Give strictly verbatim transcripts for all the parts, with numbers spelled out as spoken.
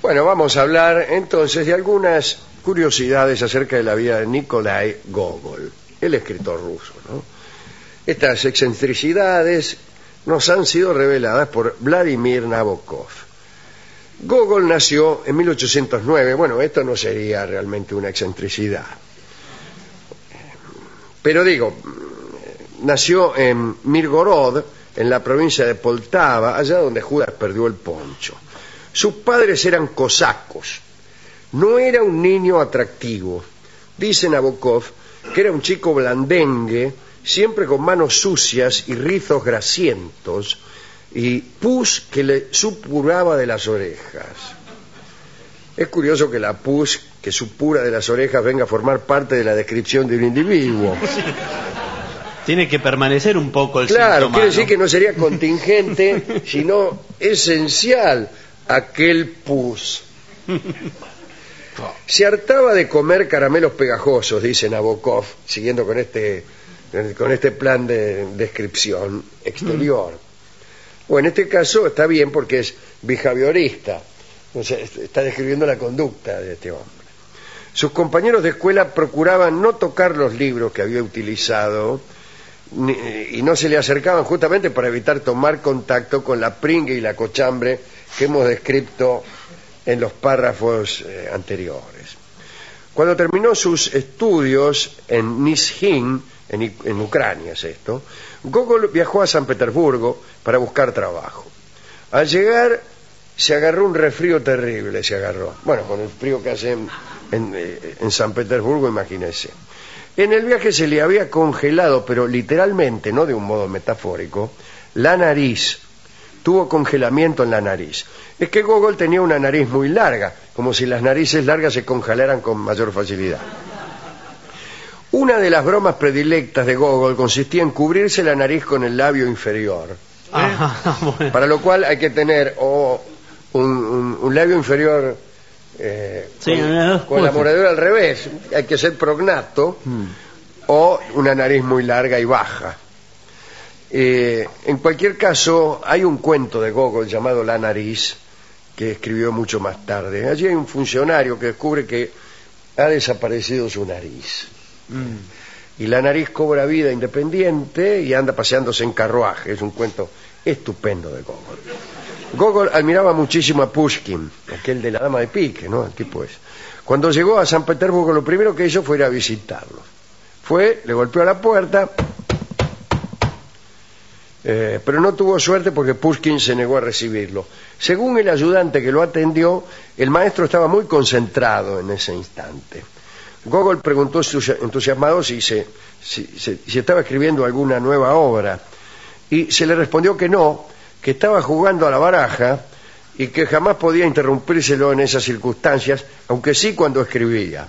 Bueno, vamos a hablar entonces de algunas curiosidades acerca de la vida de Nikolai Gogol, el escritor ruso, ¿no? Estas excentricidades nos han sido reveladas por Vladimir Nabokov. Gogol nació en mil ochocientos nueve. Bueno, esto no sería realmente una excentricidad. Pero digo, nació en Mirgorod, en la provincia de Poltava, allá donde Judas perdió el poncho. Sus padres eran cosacos. No era un niño atractivo. Dice Nabokov que era un chico blandengue, siempre con manos sucias y rizos grasientos, y pus que le supuraba de las orejas. Es curioso que la pus que supura de las orejas venga a formar parte de la descripción de un individuo. Tiene que permanecer un poco el Claro, síntoma, quiere ¿no? decir que no sería contingente, sino esencial aquel pus. Se hartaba de comer caramelos pegajosos, dice Nabokov, siguiendo con este, con este plan de descripción exterior. O en este caso está bien porque es behaviorista, o sea, está describiendo la conducta de este hombre. Sus compañeros de escuela procuraban no tocar los libros que había utilizado ni, y no se le acercaban justamente para evitar tomar contacto con la pringue y la cochambre que hemos descrito en los párrafos eh, anteriores. Cuando terminó sus estudios en Nizhyn, en, en Ucrania es esto, Gogol viajó a San Petersburgo para buscar trabajo. Al llegar se agarró un resfrío terrible, se agarró. Bueno, con el frío que hace en, en, en San Petersburgo, imagínense. En el viaje se le había congelado, pero literalmente, no de un modo metafórico, la nariz. Tuvo congelamiento en la nariz. Es que Gogol tenía una nariz muy larga, como si las narices largas se congelaran con mayor facilidad. Una de las bromas predilectas de Gogol consistía en cubrirse la nariz con el labio inferior. Ah, bueno. Para lo cual hay que tener o un, un, un labio inferior eh, Sí, con, no, con la mordedura al revés, hay que ser prognato, Hmm. o una nariz muy larga y baja. Eh, en cualquier caso, hay un cuento de Gogol llamado La nariz, que escribió mucho más tarde. Allí hay un funcionario que descubre que ha desaparecido su nariz. Mm. Y la nariz cobra vida independiente y anda paseándose en carruaje. Es un cuento estupendo de Gogol. Gogol admiraba muchísimo a Pushkin, aquel de la dama de pique, ¿no? El tipo es. Cuando llegó a San Petersburgo, lo primero que hizo fue ir a visitarlo. Fue, le golpeó a la puerta, eh, pero no tuvo suerte porque Pushkin se negó a recibirlo. Según el ayudante que lo atendió, el maestro estaba muy concentrado en ese instante. Gogol preguntó entusiasmado si, se, si, si, si estaba escribiendo alguna nueva obra, y se le respondió que no, que estaba jugando a la baraja y que jamás podía interrumpírselo en esas circunstancias, aunque sí cuando escribía.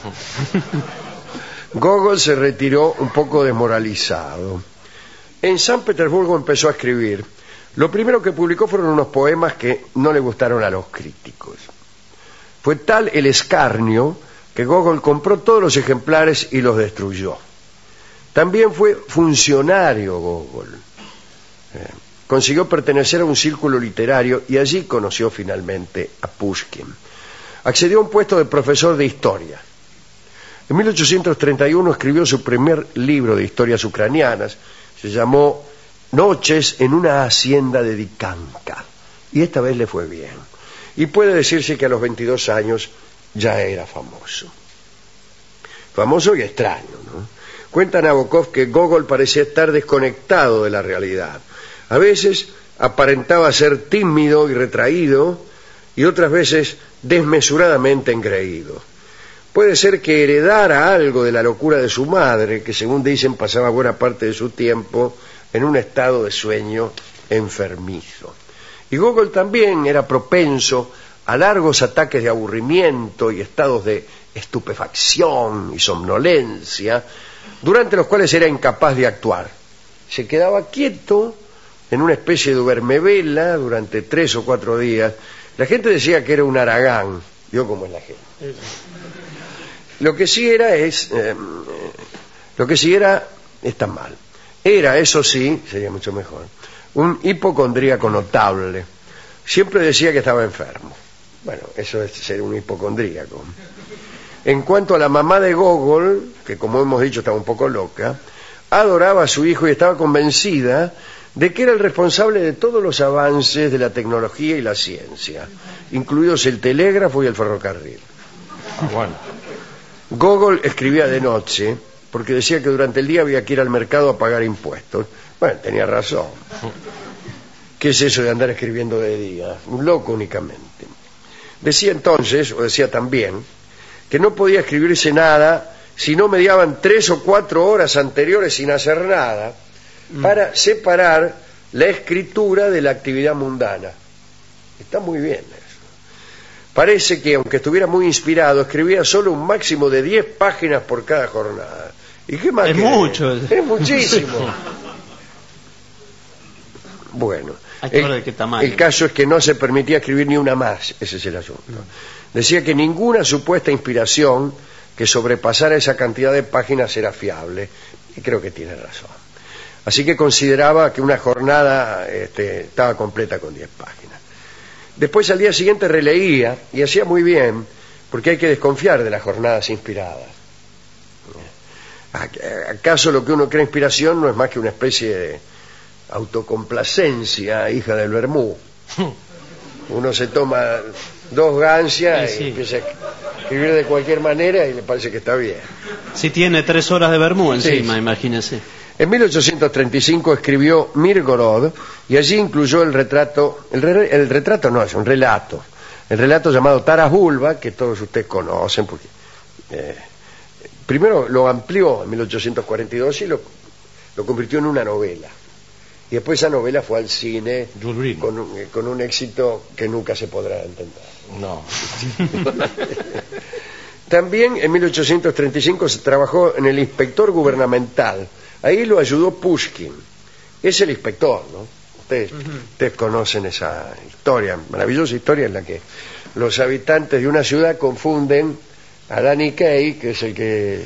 Gogol se retiró un poco desmoralizado. En San Petersburgo empezó a escribir. Lo primero que publicó fueron unos poemas que no le gustaron a los críticos. Fue tal el escarnio que Gogol compró todos los ejemplares y los destruyó. También fue funcionario Gogol. Eh, consiguió pertenecer a un círculo literario y allí conoció finalmente a Pushkin. Accedió a un puesto de profesor de historia. En mil ochocientos treinta y uno escribió su primer libro de historias ucranianas. Se llamó Noches en una hacienda de Dikanka. Y esta vez le fue bien. Y puede decirse que a los veintidós años ya era famoso. Famoso y extraño, ¿no? Cuenta Nabokov que Gogol parecía estar desconectado de la realidad. A veces aparentaba ser tímido y retraído, y otras veces desmesuradamente engreído. Puede ser que heredara algo de la locura de su madre, que según dicen pasaba buena parte de su tiempo en un estado de sueño enfermizo. Y Gogol también era propenso a largos ataques de aburrimiento y estados de estupefacción y somnolencia, durante los cuales era incapaz de actuar. Se quedaba quieto en una especie de duermevela durante tres o cuatro días. La gente decía que era un haragán. ¿Vio cómo es la gente? Lo que sí era es... Eh, lo que sí era... está mal. Era, eso sí, sería mucho mejor, un hipocondríaco notable. Siempre decía que estaba enfermo. Bueno, eso es ser un hipocondríaco. En cuanto a la mamá de Gogol, que como hemos dicho estaba un poco loca, adoraba a su hijo y estaba convencida de que era el responsable de todos los avances de la tecnología y la ciencia, incluidos el telégrafo y el ferrocarril. Ah, bueno. Gogol escribía de noche porque decía que durante el día había que ir al mercado a pagar impuestos. Bueno, tenía razón. ¿Qué es eso de andar escribiendo de día? Un loco únicamente. Decía entonces, o decía también, que no podía escribirse nada si no mediaban tres o cuatro horas anteriores sin hacer nada para separar la escritura de la actividad mundana. Está muy bien eso. Parece que, aunque estuviera muy inspirado, escribía solo un máximo de diez páginas por cada jornada. ¿Y qué más? Es querés? mucho. Es muchísimo. Bueno, Hay que ver de el, qué tamaño. el caso es que no se permitía escribir ni una más, ese es el asunto. Decía que ninguna supuesta inspiración que sobrepasara esa cantidad de páginas era fiable, y creo que tiene razón. Así que consideraba que una jornada este, estaba completa con diez páginas. Después al día siguiente releía, y hacía muy bien, porque hay que desconfiar de las jornadas inspiradas. ¿Acaso lo que uno cree inspiración no es más que una especie de autocomplacencia, hija del vermú? Uno se toma dos gancias sí, sí. y empieza a escribir de cualquier manera y le parece que está bien. Si tiene tres horas de vermú encima, Sí. imagínese. En mil ochocientos treinta y cinco escribió Mirgorod y allí incluyó el retrato, el, re, el retrato no, es un relato, el relato llamado Taras Bulba, que todos ustedes conocen, porque eh, primero lo amplió en mil ochocientos cuarenta y dos y lo, lo convirtió en una novela. Y después esa novela fue al cine con un, con un éxito que nunca se podrá entender. No. También en mil ochocientos treinta y cinco se trabajó en El inspector gubernamental. Ahí lo ayudó Pushkin. Es el inspector, ¿no? Ustedes, uh-huh. ustedes conocen esa historia, maravillosa historia en la que los habitantes de una ciudad confunden a Danny Kaye, que es el que,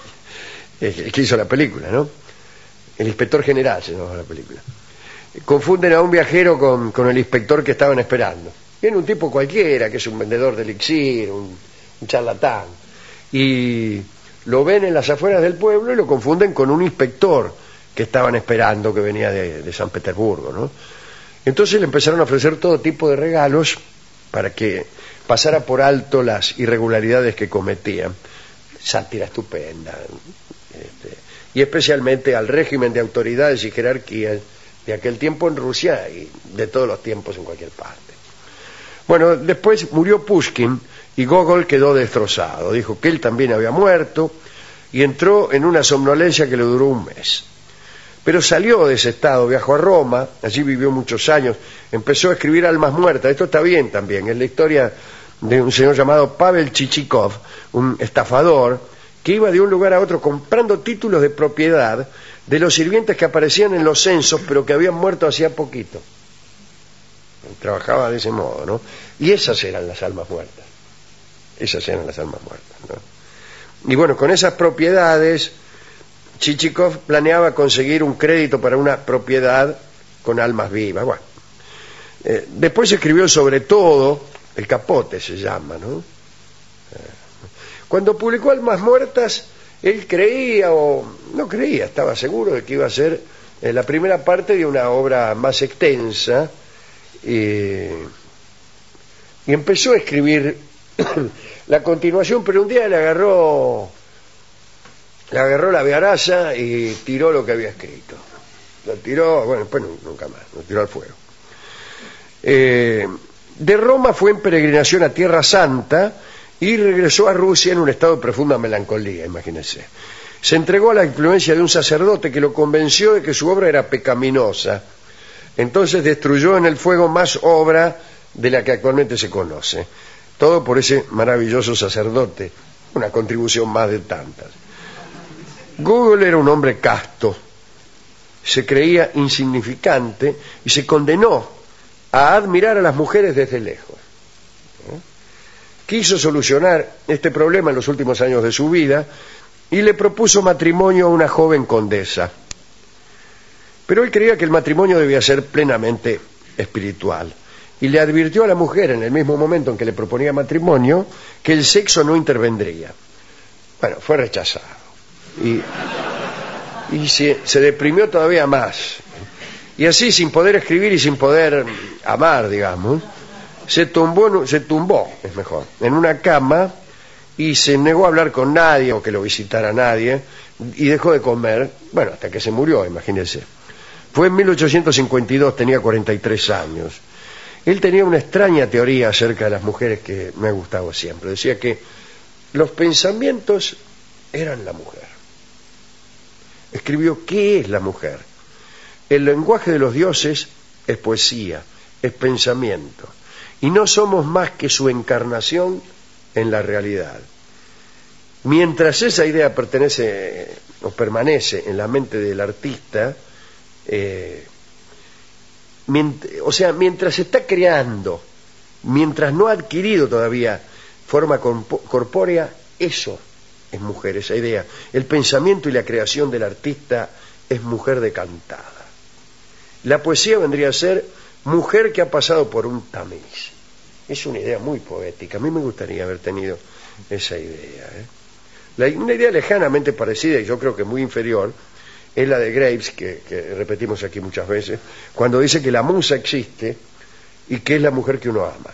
el que hizo la película, ¿no? El inspector general se llama la película. Confunden a un viajero con, con el inspector que estaban esperando. Viene un tipo cualquiera, que es un vendedor de elixir, un, un charlatán. Y lo ven en las afueras del pueblo y lo confunden con un inspector que estaban esperando, que venía de, de San Petersburgo, ¿no? Entonces le empezaron a ofrecer todo tipo de regalos para que pasara por alto las irregularidades que cometían. Sátira estupenda. Este, y especialmente al régimen de autoridades y jerarquías de aquel tiempo en Rusia y de todos los tiempos en cualquier parte. Bueno, después murió Pushkin y Gogol quedó destrozado. Dijo que él también había muerto y entró en una somnolencia que le duró un mes. Pero salió de ese estado, viajó a Roma, allí vivió muchos años, empezó a escribir Almas muertas. Esto está bien también, es la historia de un señor llamado Pavel Chichikov, un estafador que iba de un lugar a otro comprando títulos de propiedad de los sirvientes que aparecían en los censos, pero que habían muerto hacía poquito. Trabajaba de ese modo, ¿no? Y esas eran las almas muertas. Esas eran las almas muertas, ¿no? Y bueno, con esas propiedades, Chichikov planeaba conseguir un crédito para una propiedad con almas vivas. Bueno, eh, después escribió sobre todo, El Capote se llama, ¿no? Cuando publicó Almas muertas, él creía, o no creía, estaba seguro de que iba a ser eh, la primera parte de una obra más extensa, eh, y empezó a escribir la continuación, pero un día le agarró le agarró la viaraza y tiró lo que había escrito. Lo tiró, bueno, después nunca más, lo tiró al fuego. Eh, de Roma fue en peregrinación a Tierra Santa y regresó a Rusia en un estado de profunda melancolía, imagínense. Se entregó a la influencia de un sacerdote que lo convenció de que su obra era pecaminosa. Entonces destruyó en el fuego más obra de la que actualmente se conoce. Todo por ese maravilloso sacerdote, una contribución más de tantas. Gogol era un hombre casto, se creía insignificante y se condenó a admirar a las mujeres desde lejos. Quiso solucionar este problema en los últimos años de su vida y le propuso matrimonio a una joven condesa. Pero él creía que el matrimonio debía ser plenamente espiritual y le advirtió a la mujer en el mismo momento en que le proponía matrimonio que el sexo no intervendría. Bueno, fue rechazado y, y se, se deprimió todavía más. Y así, sin poder escribir y sin poder amar, digamos, se tumbó, se tumbó, es mejor, en una cama y se negó a hablar con nadie o que lo visitara nadie y dejó de comer, bueno, hasta que se murió, imagínense. Fue en mil ochocientos cincuenta y dos, tenía cuarenta y tres años. Él tenía una extraña teoría acerca de las mujeres que me ha gustado siempre. Decía que los pensamientos eran la mujer. Escribió, ¿qué es la mujer? El lenguaje de los dioses es poesía, es pensamiento, y no somos más que su encarnación en la realidad. Mientras esa idea pertenece o permanece en la mente del artista, eh, mient- o sea, mientras está creando, mientras no ha adquirido todavía forma corpo- corpórea, eso es mujer, esa idea. El pensamiento y la creación del artista es mujer decantada. La poesía vendría a ser mujer que ha pasado por un tamiz. Es una idea muy poética. A mí me gustaría haber tenido esa idea. ¿eh? La, una idea lejanamente parecida, y yo creo que muy inferior, es la de Graves, que, que repetimos aquí muchas veces, cuando dice que la musa existe y que es la mujer que uno ama.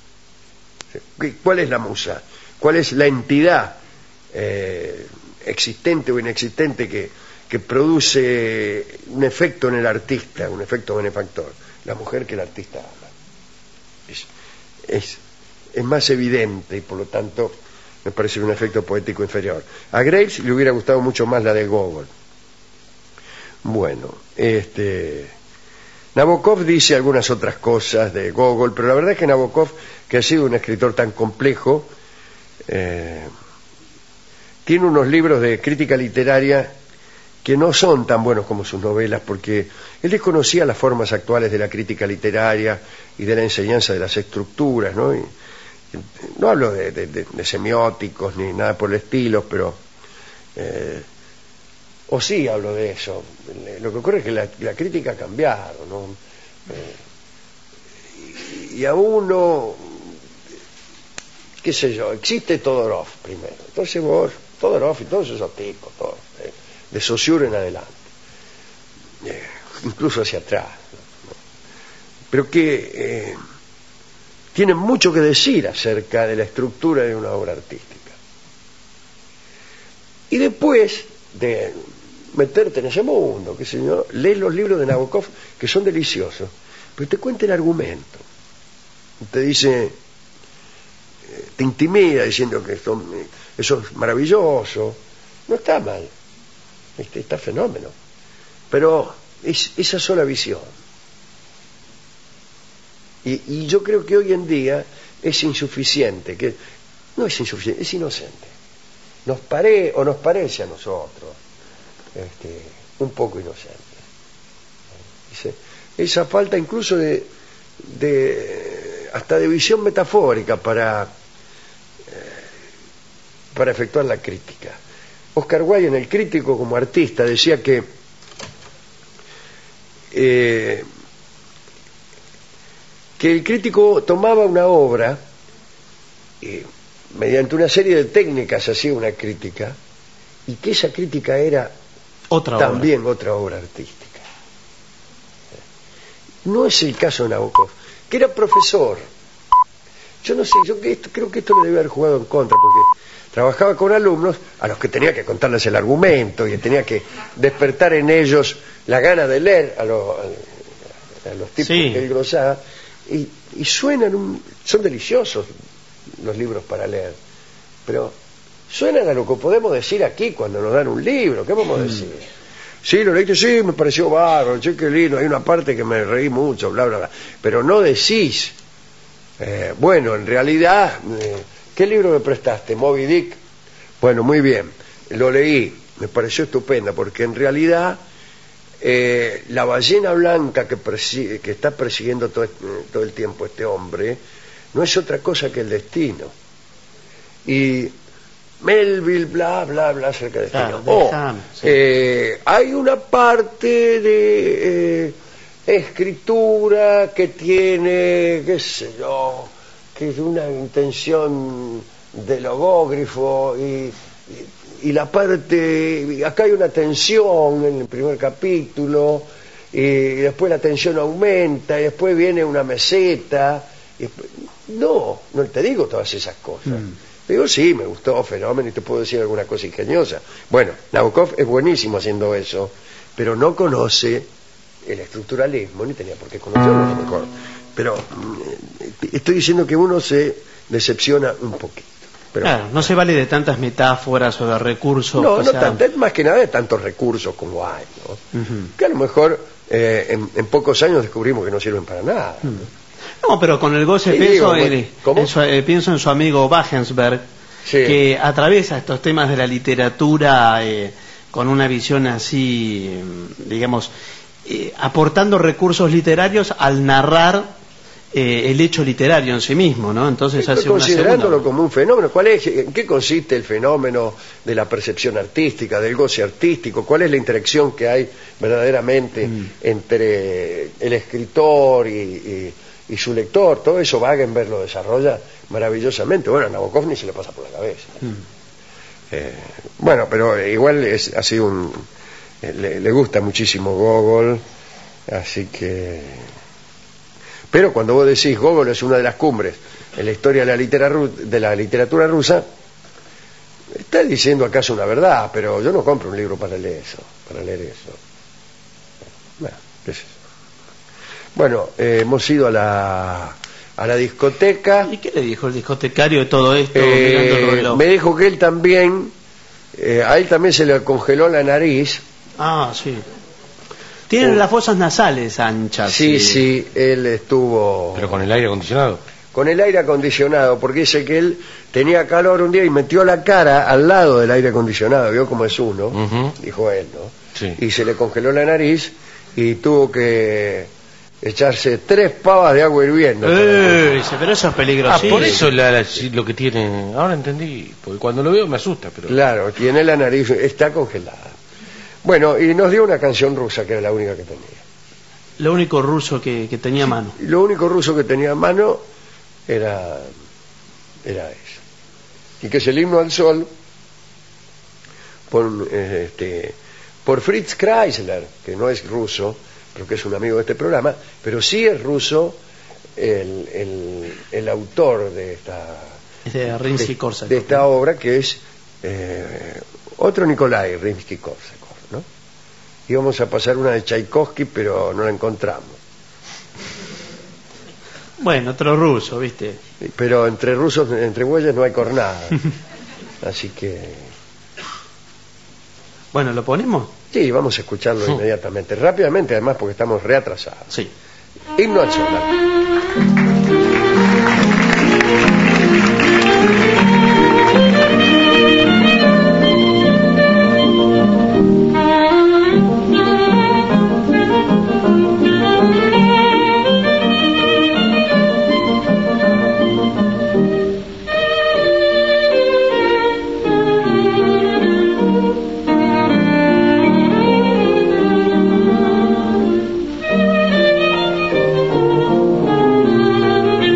¿Cuál es la musa? ¿Cuál es la entidad eh, existente o inexistente que, que produce un efecto en el artista, un efecto benefactor? La mujer que el artista ama. Es, es, es más evidente y por lo tanto me parece un efecto poético inferior. A Graves le hubiera gustado mucho más la de Gogol. Bueno, este Nabokov dice algunas otras cosas de Gogol, pero la verdad es que Nabokov, que ha sido un escritor tan complejo, eh, tiene unos libros de crítica literaria que no son tan buenos como sus novelas, porque él desconocía las formas actuales de la crítica literaria y de la enseñanza de las estructuras, ¿no? Y, no hablo de, de, de, de semióticos ni nada por el estilo, pero eh, o sí hablo de eso. Lo que ocurre es que la, la crítica ha cambiado, ¿no? Eh, y, y a uno, qué sé yo, existe Todorov primero, entonces vos, Todorov y todos esos tipos, todos, eh, de Saussure en adelante, eh, incluso hacia atrás, ¿no? Pero que eh, tienen mucho que decir acerca de la estructura de una obra artística. Y después de meterte en ese mundo, qué sé yo, lees los libros de Nabokov, que son deliciosos, pero te cuenta el argumento, te dice, te intimida diciendo que esto, eso es maravilloso, no está mal, está fenómeno, pero es esa sola visión. Y, y yo creo que hoy en día es insuficiente, que no es insuficiente, es inocente. Nos pare o nos parece a nosotros este, un poco inocente. Dice, esa falta incluso de, de hasta de visión metafórica para eh, para efectuar la crítica. Oscar Wilde, en El Crítico como artista, decía que eh, que el crítico tomaba una obra y mediante una serie de técnicas hacía una crítica, y que esa crítica era otra también obra. otra obra artística. No es el caso de Nabokov, que era profesor. Yo no sé, yo que esto, creo que esto le debe haber jugado en contra, porque trabajaba con alumnos a los que tenía que contarles el argumento y tenía que despertar en ellos la gana de leer a, lo, a los tipos sí. que él glosaba, y, y suenan, un, son deliciosos los libros para leer, pero suenan a lo que podemos decir aquí cuando nos dan un libro. ¿Qué vamos a decir? Mm. Sí, lo leíste, sí, me pareció bárbaro, che, qué lindo, hay una parte que me reí mucho, bla, bla, bla, pero no decís, eh, bueno, en realidad, eh, ¿qué libro me prestaste? Moby Dick. Bueno, muy bien, lo leí, me pareció estupenda, porque en realidad eh, la ballena blanca que, persigue, que está persiguiendo todo, todo el tiempo este hombre no es otra cosa que el destino. Y Melville, bla, bla, bla, acerca del destino. Claro, oh, dejame, sí. eh, hay una parte de... Eh, escritura que tiene, qué sé yo, que es una intención de logógrafo y, y, y la parte, acá hay una tensión en el primer capítulo y después la tensión aumenta y después viene una meseta. Y, no, no te digo todas esas cosas. Mm. Te digo, sí, me gustó Fenómeno y te puedo decir alguna cosa ingeniosa. Bueno, Nabokov es buenísimo haciendo eso, pero no conoce el estructuralismo, ni tenía por qué conocerlo a lo mejor. Pero eh, estoy diciendo que uno se decepciona un poquito. Pero, claro, no se vale de tantas metáforas o de recursos. No, no sea... tanto, más que nada de tantos recursos como hay, ¿no? Uh-huh. Que a lo mejor eh, en, en pocos años descubrimos que no sirven para nada. ¿no? Uh-huh. No, pero con el goce peso, el, en su, eh, pienso en su amigo Wagensberg, sí, que atraviesa estos temas de la literatura eh, con una visión así, eh, digamos, eh, aportando recursos literarios al narrar Eh, el hecho literario en sí mismo, ¿no? Entonces hace considerándolo una como un fenómeno. ¿Cuál es, en qué consiste el fenómeno de la percepción artística, del goce artístico? ¿Cuál es la interacción que hay verdaderamente mm. entre el escritor y, y, y su lector? Todo eso Wagenberg lo desarrolla maravillosamente. Bueno, a Nabokov ni se le pasa por la cabeza. Mm. Eh, bueno, pero igual es, ha sido un, eh, le, le gusta muchísimo Gogol, así que. Pero cuando vos decís Gogol es una de las cumbres en la historia de la, literatura, de la literatura rusa, está diciendo acaso una verdad, pero yo no compro un libro para leer eso. Para leer eso. Bueno, ¿qué es eso? Bueno, eh, hemos ido a la, a la discoteca. ¿Y qué le dijo el discotecario de todo esto? Eh, mirando el reloj? Me dijo que él también, eh, a él también se le congeló la nariz. Ah, sí. Tienen uh, las fosas nasales anchas. Sí, sí, sí, él estuvo... ¿Pero con el aire acondicionado? Con el aire acondicionado, porque dice que él tenía calor un día y metió la cara al lado del aire acondicionado, vio cómo es uno, uh-huh. dijo él, ¿no? Sí. Y se le congeló la nariz y tuvo que echarse tres pavas de agua hirviendo. Eh, pero eso es peligroso. Ah, por eso la, la, lo que tiene... Ahora entendí, porque cuando lo veo me asusta, pero... Claro, tiene la nariz, está congelada. Bueno, y nos dio una canción rusa que era la única que tenía. Lo único ruso que, que tenía a mano. Lo único ruso que tenía a mano era, era eso. Y que es el himno al sol por, eh, este, por Fritz Kreisler, que no es ruso, pero que es un amigo de este programa, pero sí es ruso el, el, el autor de esta, de, de, de esta obra, que es eh, otro Nikolai Rimsky-Korsakov. ¿no? Íbamos a pasar una de Tchaikovsky, pero no la encontramos. Bueno, otro ruso, ¿viste? Pero entre rusos, entre güeyes no hay cornada. Así que... Bueno, ¿lo ponemos? Sí, vamos a escucharlo sí. inmediatamente. Rápidamente, además, porque estamos reatrasados. Sí. Himno al sol. Thank you.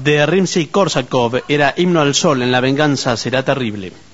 de Rimsky-Korsakov era Himno al Sol, en la venganza será terrible.